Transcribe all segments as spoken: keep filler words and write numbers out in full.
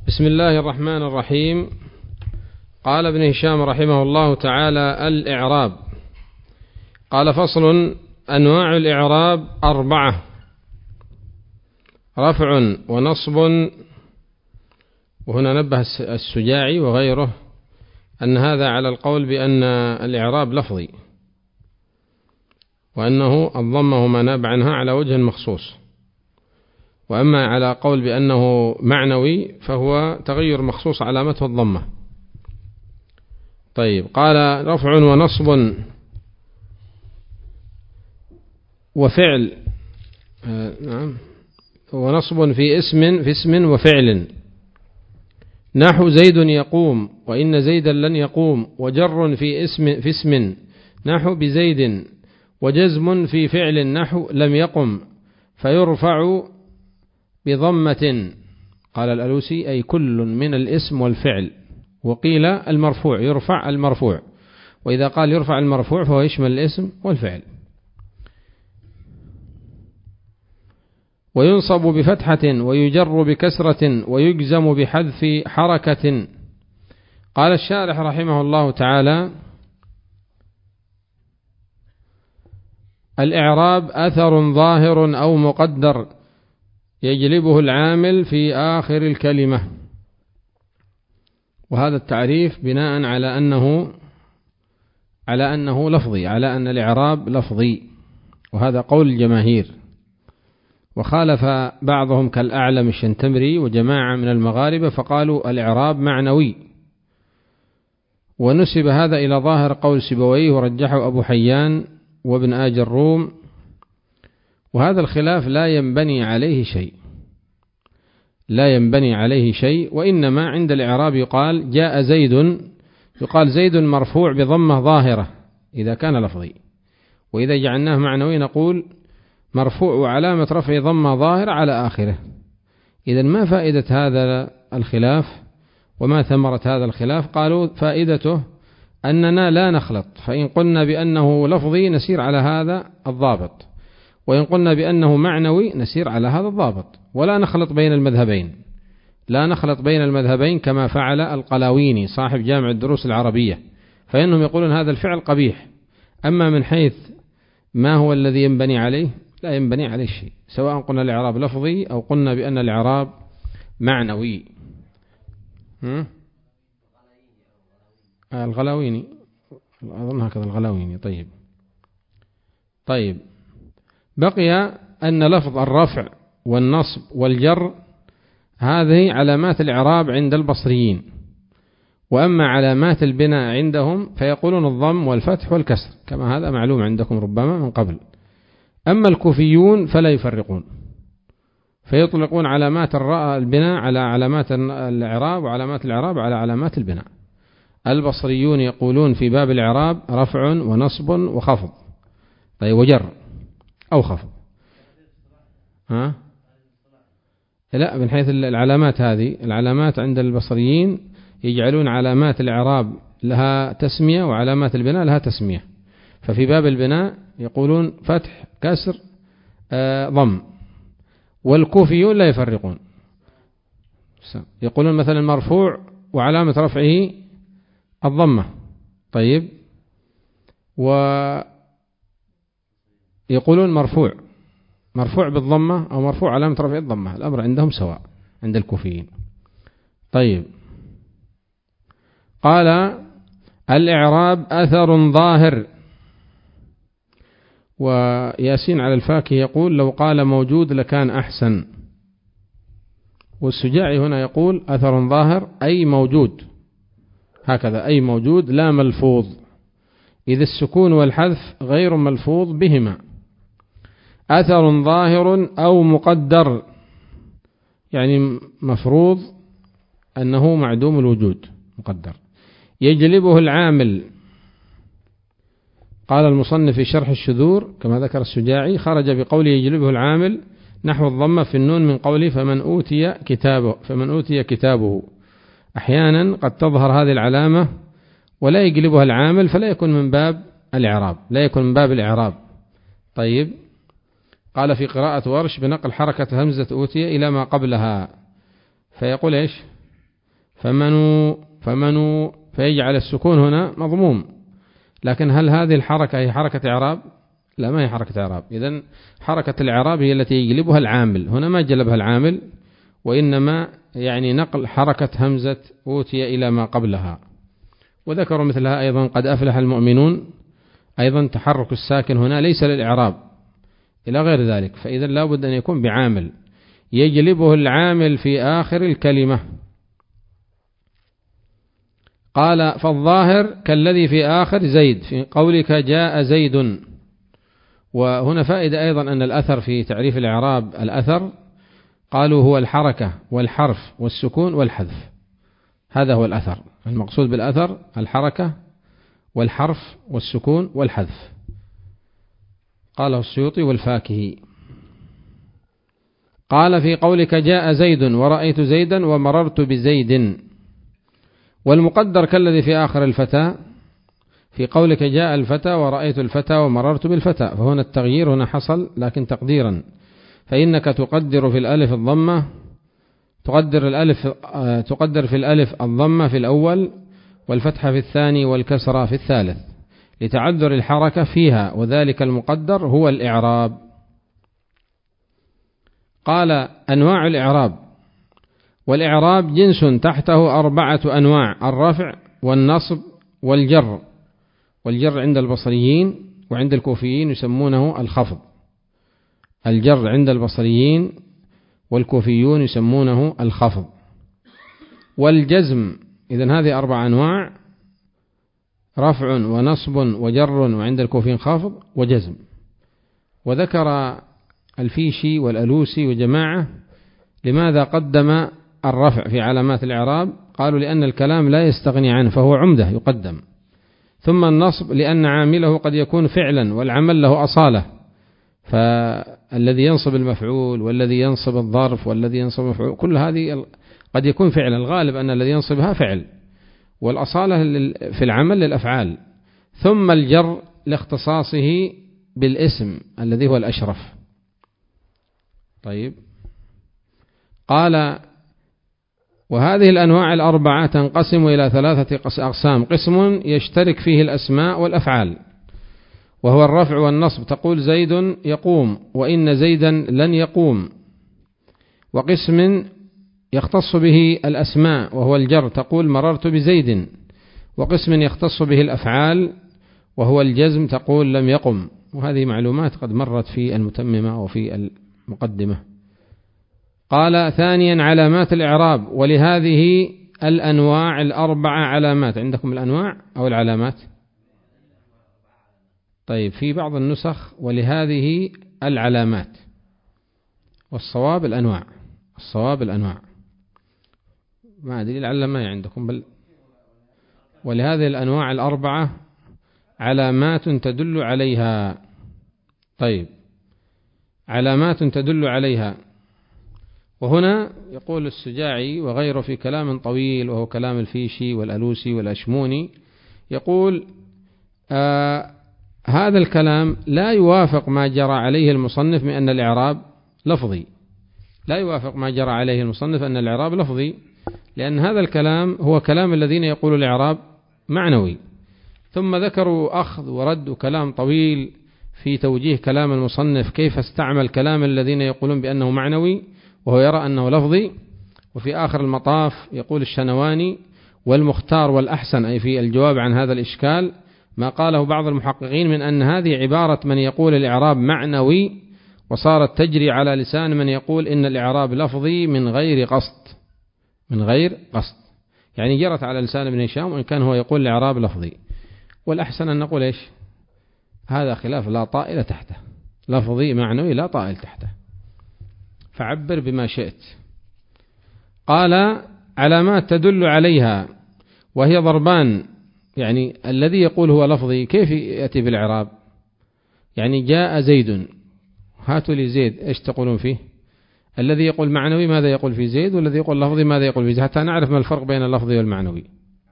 بسم الله الرحمن الرحيم. قال ابن هشام رحمه الله تعالى: الإعراب. قال: فصل. أنواع الإعراب أربعة: رفع ونصب. وهنا نبه السجاعي وغيره أن هذا على القول بأن الإعراب لفظي، وأنه الضمة ما ناب عنها على وجه مخصوص، وأما على قول بأنه معنوي فهو تغير مخصوص علامته الضمة. طيب، قال: رفع ونصب وفعل آه نعم ونصب في اسم في اسم وفعل، نحو زيد يقوم وإن زيدا لن يقوم، وجر في اسم في اسم نحو بزيد، وجزم في فعل نحو لم يقم، فيرفع بضمة. قال الألوسي: أي كل من الاسم والفعل. وقيل المرفوع يرفع المرفوع، وإذا قال يرفع المرفوع فهو يشمل الاسم والفعل. وينصب بفتحة ويجر بكسرة ويجزم بحذف حركة. قال الشارح رحمه الله تعالى: الإعراب أثر ظاهر أو مقدر يجلبه العامل في آخر الكلمة. وهذا التعريف بناء على أنه على أنه لفظي، على أن الإعراب لفظي، وهذا قول الجماهير. وخالف بعضهم كالأعلم الشنتمري وجماعة من المغاربة فقالوا الإعراب معنوي، ونسب هذا إلى ظاهر قول سيبويه ورجحه أبو حيان وابن آج الروم. وهذا الخلاف لا ينبني عليه شيء لا ينبني عليه شيء وإنما عند الإعراب يقال جاء زيد، يقال زيد مرفوع بضمة ظاهرة إذا كان لفظي، وإذا جعلناه معنوي نقول مرفوع وعلامة رفع ضمة ظاهرة على آخره. إذن ما فائدة هذا الخلاف وما ثمرة هذا الخلاف؟ قالوا فائدته أننا لا نخلط، فإن قلنا بأنه لفظي نسير على هذا الضابط، وإن قلنا بأنه معنوي نسير على هذا الضابط، ولا نخلط بين المذهبين لا نخلط بين المذهبين كما فعل القلاويني صاحب جامع الدروس العربية، فإنهم يقولون هذا الفعل قبيح. أما من حيث ما هو الذي ينبني عليه، لا ينبني عليه شيء، سواء قلنا الإعراب لفظي أو قلنا بأن الإعراب معنوي. الغلاويني أظن هكذا الغلاويني. طيب طيب بقي أن لفظ الرفع والنصب والجر هذه علامات الإعراب عند البصريين، وأما علامات البناء عندهم فيقولون الضم والفتح والكسر، كما هذا معلوم عندكم ربما من قبل. أما الكوفيون فلا يفرقون، فيطلقون علامات البناء على علامات الإعراب وعلامات الإعراب على علامات البناء. البصريون يقولون في باب الإعراب رفع ونصب وخفض، طيب وجر أو خفض. ها؟ لا، من حيث العلامات هذه العلامات عند البصريين يجعلون علامات الإعراب لها تسمية وعلامات البناء لها تسمية، ففي باب البناء يقولون فتح كسر آه ضم. والكوفيون لا يفرقون، يقولون مثلا مرفوع وعلامة رفعه الضمة، طيب، ويقولون مرفوع مرفوع بالضمة أو مرفوع علامة رفعه الضمة، الأمر عندهم سواء عند الكوفيين. طيب، قال الإعراب أثر ظاهر. وياسين على الفاكهة يقول لو قال موجود لكان أحسن، والسجاعي هنا يقول أثر ظاهر أي موجود، هكذا أي موجود لا ملفوظ، إذ السكون والحذف غير ملفوظ بهما. أثر ظاهر أو مقدر، يعني مفروض أنه معدوم الوجود مقدر، يجلبه العامل. قال المصنف في شرح الشذور كما ذكر السجاعي خرج بقوله يجلبه العامل نحو الضمة في النون من قوله فمن أوتي كتابه فمن أوتي كتابه. أحيانا قد تظهر هذه العلامة ولا يجلبها العامل، فلا يكون من باب الإعراب لا يكون من باب الإعراب. طيب، قال في قراءة ورش بنقل حركة همزة أوتي إلى ما قبلها، فيقول إيش فمنوا فمنوا فيجعل السكون هنا مضموم. لكن هل هذه الحركة هي حركة إعراب؟ لا، ما هي حركة إعراب. إذن حركة الإعراب هي التي يجلبها العامل، هنا ما جلبها العامل، وإنما يعني نقل حركة همزة أوتي إلى ما قبلها. وذكروا مثلها أيضا قد أفلح المؤمنون، أيضا تحرك الساكن هنا ليس للإعراب إلى غير ذلك، فإذا لا بد أن يكون بعامل يجلبه العامل في آخر الكلمة. قال فالظاهر كالذي في آخر زيد في قولك جاء زيد. وهنا فائدة أيضا أن الأثر في تعريف الإعراب، الأثر قالوا هو الحركة والحرف والسكون والحذف، هذا هو الأثر. المقصود بالأثر الحركة والحرف والسكون والحذف، قاله السيوطي والفاكهي. قال في قولك جاء زيد ورأيت زيدا ومررت بزيد. والمقدر كالذي في آخر الفتى في قولك جاء الفتى ورأيت الفتى ومررت بالفتى، فهنا التغيير هنا حصل لكن تقديرا، فإنك تقدر في الألف الضمة، تقدر الألف تقدر في الألف الضمة في الأول والفتحة في الثاني والكسرة في الثالث لتعذر الحركة فيها، وذلك المقدر هو الإعراب. قال أنواع الإعراب. والإعراب جنس تحته أربعة أنواع: الرفع والنصب والجر. والجر عند البصريين وعند الكوفيين يسمونه الخفض. الجر عند البصريين والكوفيون يسمونه الخفض. والجزم، إذن هذه أربع أنواع: رفع ونصب وجر، وعند الكوفيين خافض وجزم. وذكر الفيشي والألوسي وجماعة لماذا قدم الرفع في علامات الإعراب؟ قالوا لأن الكلام لا يستغني عنه فهو عمدة يقدم. ثم النصب لأن عامله قد يكون فعلا والعمل له أصالة، فالذي ينصب المفعول والذي ينصب الظرف والذي ينصب المفعول كل هذه قد يكون فعلا، الغالب أن الذي ينصبها فعل، والأصالة في العمل للأفعال. ثم الجر لاختصاصه بالاسم الذي هو الأشرف. طيب، قال وهذه الأنواع الأربعة تنقسم إلى ثلاثة أقسام: قسم يشترك فيه الأسماء والأفعال وهو الرفع والنصب، تقول زيد يقوم وإن زيدا لن يقوم. وقسم يختص به الأسماء وهو الجر، تقول مررت بزيد. وقسم يختص به الأفعال وهو الجزم، تقول لم يقم. وهذه معلومات قد مرت في المتممة وفي المقدمة. قال ثانيا علامات الإعراب. ولهذه الأنواع الأربعة علامات. عندكم الأنواع أو العلامات؟ طيب، في بعض النسخ ولهذه العلامات، والصواب الأنواع. الصواب الأنواع، ما أدري لعل ما عندكم، بل ولهذه الأنواع الأربعة علامات تدل عليها. طيب، علامات تدل عليها. وهنا يقول السجاعي وغيره في كلام طويل وهو كلام الفيشي والألوسي والأشموني، يقول آه هذا الكلام لا يوافق ما جرى عليه المصنف من أن الإعراب لفظي. لا يوافق ما جرى عليه المصنف أن الإعراب لفظي، لأن هذا الكلام هو كلام الذين يقولوا الإعراب معنوي. ثم ذكروا أخذ ورد وكلام طويل في توجيه كلام المصنف، كيف استعمل كلام الذين يقولون بأنه معنوي وهو يرى أنه لفظي. وفي آخر المطاف يقول الشنواني: والمختار والأحسن، أي في الجواب عن هذا الإشكال، ما قاله بعض المحققين من أن هذه عبارة من يقول الإعراب معنوي، وصارت تجري على لسان من يقول إن الإعراب لفظي من غير قصد. من غير قصد يعني جرت على لسان ابن هشام، وإن كان هو يقول الإعراب لفظي. والأحسن أن نقول إيش؟ هذا خلاف لا طائل تحته، لفظي معنوي لا طائل تحته، فعبر بما شئت. قال علامات تدل عليها وهي ضربان. يعني الذي يقول هو لفظي كيف يأتي بالإعراب؟ يعني جاء زيد، هاتوا لي زيد، إيش تقولون فيه؟ الذي يقول معنوي ماذا يقول في زيد؟ والذي يقول لفظي ماذا يقول في زيد؟ حتى نعرف ما الفرق بين اللفظي والمعنوي.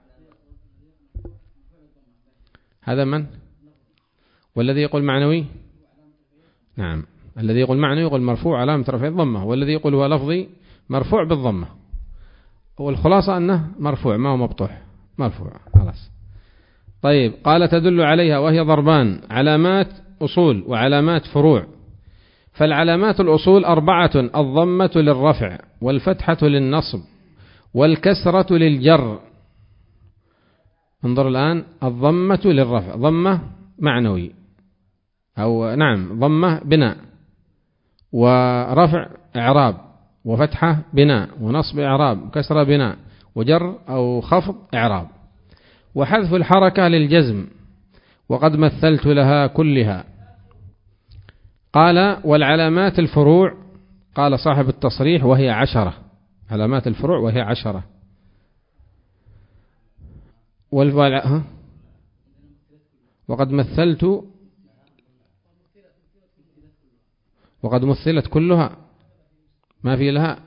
هذا من؟ والذي يقول معنوي؟ نعم، الذي يقول معنوي يقول مرفوع علامة رفعه الضمة، والذي يقول هو لفظي مرفوع بالضمة. والخلاصة أنه مرفوع ما هو مبطوح، مرفوع خلاص. طيب قال تدل عليها وهي ضربان: علامات أصول وعلامات فروع. فالعلامات الأصول أربعة: الضمة للرفع، والفتحة للنصب، والكسرة للجر. انظر الآن: الضمة للرفع، ضمة معنوي أو نعم ضمة بناء، ورفع إعراب، وفتحة بناء، ونصب إعراب، وكسرة بناء، وجر أو خفض إعراب. وحذف الحركة للجزم، وقد مثلت لها كلها. قال: والعلامات الفروع، قال صاحب التصريح: وهي عشرة. علامات الفروع وهي عشرة. والوالع... وقد مثلت وقد مثلت كلها، ما في لها.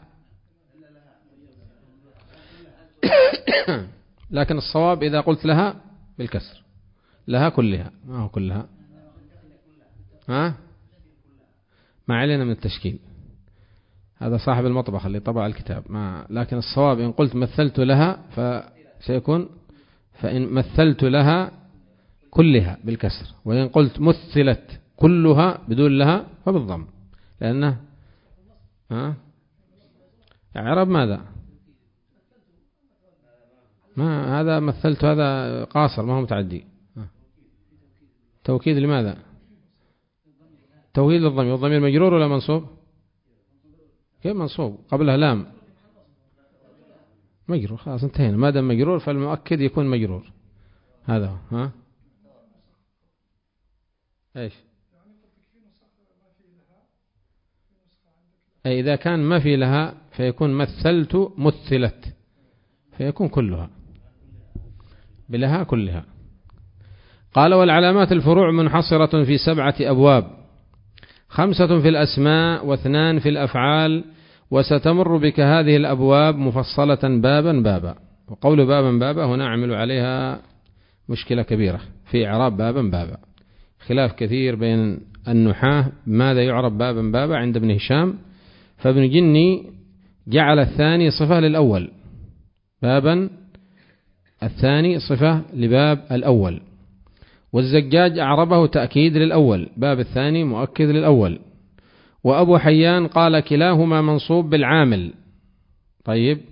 لكن الصواب إذا قلت لها بالكسر، لها كلها، ما هو كلها، ها ما علينا من التشكيل، هذا صاحب المطبخ اللي طبع الكتاب ما. لكن الصواب إن قلت مثلت لها فسيكون، فإن مثلت لها كلها بالكسر، وإن قلت مثلت كلها بدون لها فبالضم، لأنه ها إعراب ماذا؟ ما هذا مثلت، هذا قاصر ما هو متعدي. توكيد لماذا؟ توكيد للضمير. والضمير مجرور ولا منصوب؟ كيف منصوب؟ قبلها لام، مجرور. خلاص انتهينا، ما دام مجرور فالمؤكد يكون مجرور. هذا هو. ها ايش؟ أي إذا كان ما في لها فيكون مثلت مثلت، فيكون كلها بلها كلها. قال: والعلامات الفروع منحصرة في سبعة أبواب: خمسة في الأسماء، واثنان في الأفعال. وستمر بك هذه الأبواب مفصلة بابا بابا. وقول بابا بابا هنا أعمل عليها مشكلة كبيرة في إعراب بابا بابا، خلاف كثير بين النحاة ماذا يعرب بابا بابا عند ابن هشام. فابن جني جعل الثاني صفة للأول، بابا الثاني صفة لباب الأول. والزجاج أعربه تأكيد للأول، باب الثاني مؤكد للأول. وأبو حيان قال: كلاهما منصوب بالعامل. طيب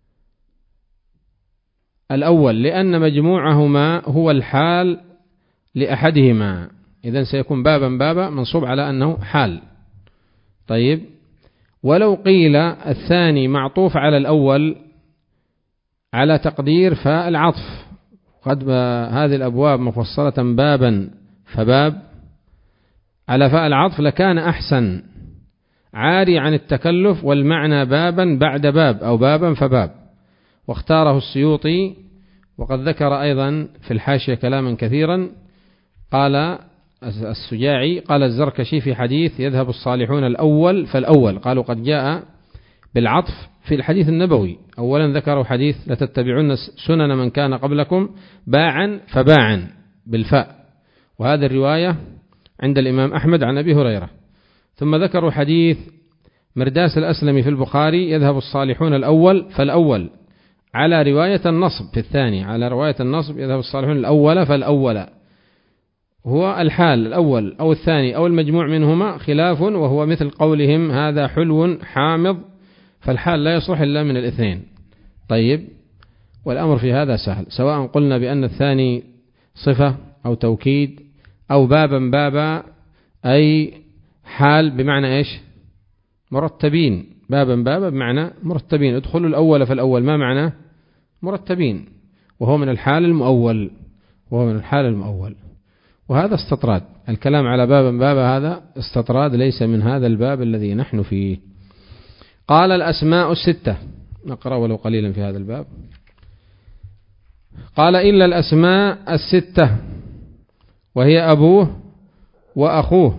الأول لأن مجموعهما هو الحال لأحدهما، إذن سيكون بابا بابا منصوب على أنه حال. طيب ولو قيل الثاني معطوف على الأول على تقدير فاء العطف، قد هذه الأبواب مفصلة بابا فباب على فاء العطف لكان أحسن، عاري عن التكلف، والمعنى بابا بعد باب أو بابا فباب. واختاره السيوطي. وقد ذكر أيضا في الحاشية كلاما كثيرا. قال السجاعي: قال الزركشي في حديث يذهب الصالحون الأول فالأول، قالوا قد جاء بالعطف في الحديث النبوي. أولا ذكروا حديث لتتبعون سنن من كان قبلكم باعا فباعا بالفاء، وهذه الرواية عند الإمام أحمد عن أبي هريرة. ثم ذكروا حديث مرداس الأسلمي في البخاري يذهب الصالحون الأول فالأول، على رواية النصب في الثاني، على رواية النصب يذهب الصالحون الأول فالأول، هو الحال الأول أو الثاني أو المجموع منهما، خلاف وهو مثل قولهم هذا حلو حامض، فالحال لا يصلح إلا من الاثنين. طيب والأمر في هذا سهل، سواء قلنا بأن الثاني صفة أو توكيد أو بابا بابا، أي حال بمعنى إيش؟ مرتبين. بابا بابا بمعنى مرتبين. ادخلوا الأول فالأول ما معنى؟ مرتبين، وهو من الحال المؤول، وهو من الحال المؤول. وهذا استطراد، الكلام على بابا بابا هذا استطراد، ليس من هذا الباب الذي نحن فيه. قال: الأسماء الستة. نقرأ ولو قليلا في هذا الباب. قال: إلا الأسماء الستة، وهي أبوه وأخوه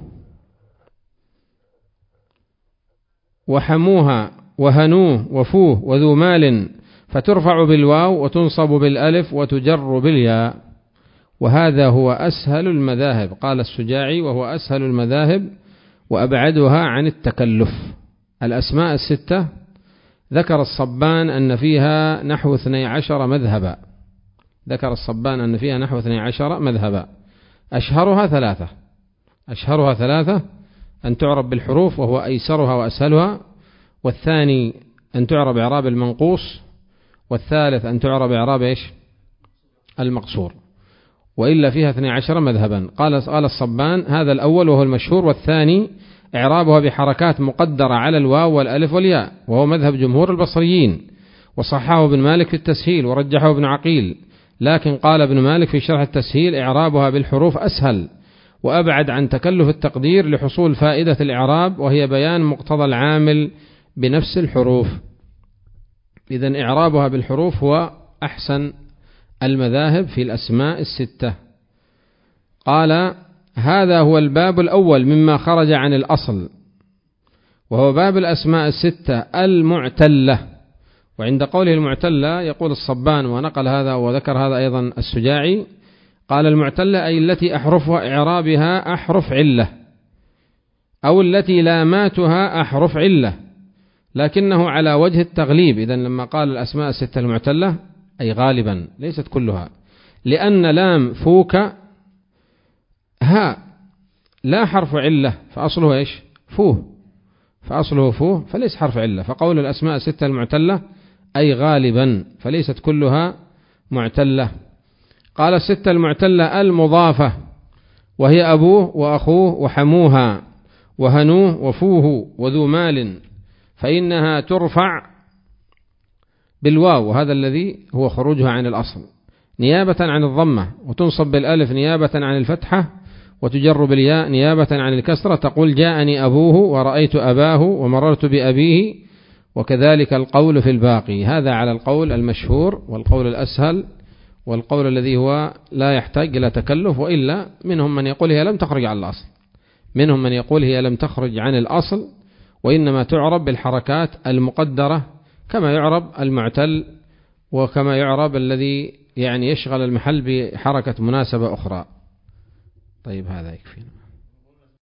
وحموها وهنوه وفوه وذو مال، فترفع بالواو وتنصب بالألف وتجر بالياء، وهذا هو أسهل المذاهب. قال السجاعي: وهو أسهل المذاهب وأبعدها عن التكلف. الأسماء الستة ذكر الصبان أن فيها نحو اثني عشر مذهبا ذكر الصبان أن فيها نحو اثني عشر مذهبا أشهرها ثلاثة أشهرها ثلاثة أن تعرب بالحروف وهو أيسرها وأسهلها، والثاني أن تعرب إعراب المنقوص، والثالث أن تعرب إعراب إيش؟ المقصور، وإلا فيها اثني عشر مذهبا. قال قال الصبان هذا الأول وهو المشهور، والثاني إعرابها بحركات مقدرة على الواو والألف والياء وهو مذهب جمهور البصريين، وصححه ابن مالك في التسهيل ورجحه ابن عقيل، لكن قال ابن مالك في شرح التسهيل إعرابها بالحروف أسهل وأبعد عن تكلف التقدير لحصول فائدة الإعراب، وهي بيان مقتضى العامل بنفس الحروف. إذن إعرابها بالحروف هو أحسن المذاهب في الأسماء الستة. قال هذا هو الباب الأول مما خرج عن الأصل، وهو باب الأسماء الستة المعتلة. وعند قوله المعتلة يقول الصبان، ونقل هذا وذكر هذا أيضا السجاعي، قال المعتلة أي التي أحرفها إعرابها أحرف علة، أو التي لاماتها أحرف علة، لكنه على وجه التغليب. إذن لما قال الأسماء الستة المعتلة أي غالبا ليست كلها، لأن لام فوك ها لا حرف علة فأصله إيش؟ فوه، فأصله فوه فليس حرف علة. فقول الأسماء الستة المعتلة أي غالبا فليست كلها معتلة. قال الستة المعتلة المضافة، وهي أبوه وأخوه وحموها وهنوه وفوه وذو مال، فإنها ترفع بالواو، وهذا الذي هو خروجها عن الأصل، نيابة عن الضمة، وتنصب بالألف نيابة عن الفتحة، وتجر بالياء نيابة عن الكسرة. تقول جاءني أبوه ورأيت أباه ومررت بأبيه، وكذلك القول في الباقي. هذا على القول المشهور والقول الأسهل والقول الذي هو لا يحتاج إلى تكلف، وإلا منهم من يقول هي لم تخرج عن الأصل منهم من يقول هي لم تخرج عن الأصل وإنما تعرب بالحركات المقدرة، كما يعرب المعتل وكما يعرب الذي يعني يشغل المحل بحركة مناسبة أخرى. طيب هذا يكفينا.